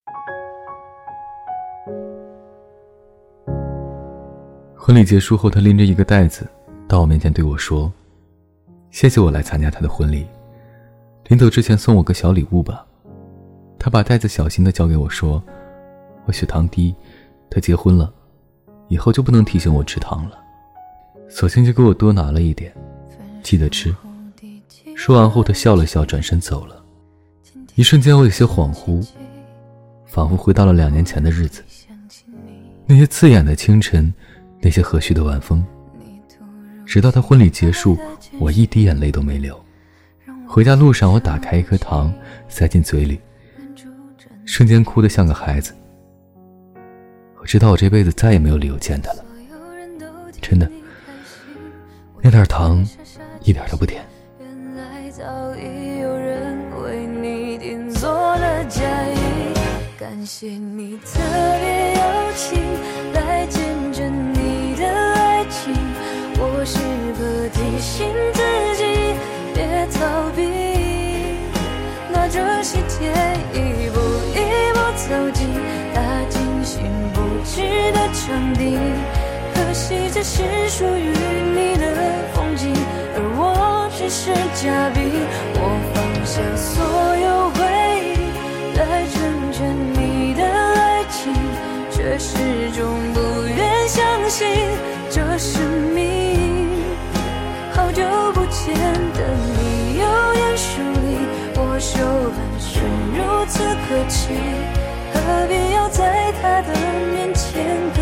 婚礼结束后，他拎着一个袋子到我面前对我说，谢谢我来参加他的婚礼，临走之前送我个小礼物吧。他把袋子小心地交给我说，我血糖低，他结婚了，以后就不能提醒我吃糖了，索性就给我多拿了一点，记得吃。说完后他笑了笑，转身走了。一瞬间我有些恍惚，仿佛回到了2年前的日子，那些刺眼的清晨，那些和煦的晚风。直到他婚礼结束，我一滴眼泪都没流。回家路上，我打开一颗糖塞进嘴里，瞬间哭得像个孩子。我知道我这辈子再也没有理由见他了，真的，那点糖一点都不甜。 原来早已有人为你定做了嫁衣，感谢你特别有情来见证你的爱情，我时刻提醒自己别逃避，拿着喜帖一步一步走进他精心布置的场地，可惜这是属于你的风景，而我只是嘉宾。我放下所有回忆来成全你的爱情，却始终不愿相信这是命。好久不见的你有眼疏离，我手汗水如此可期，何必要在他的面前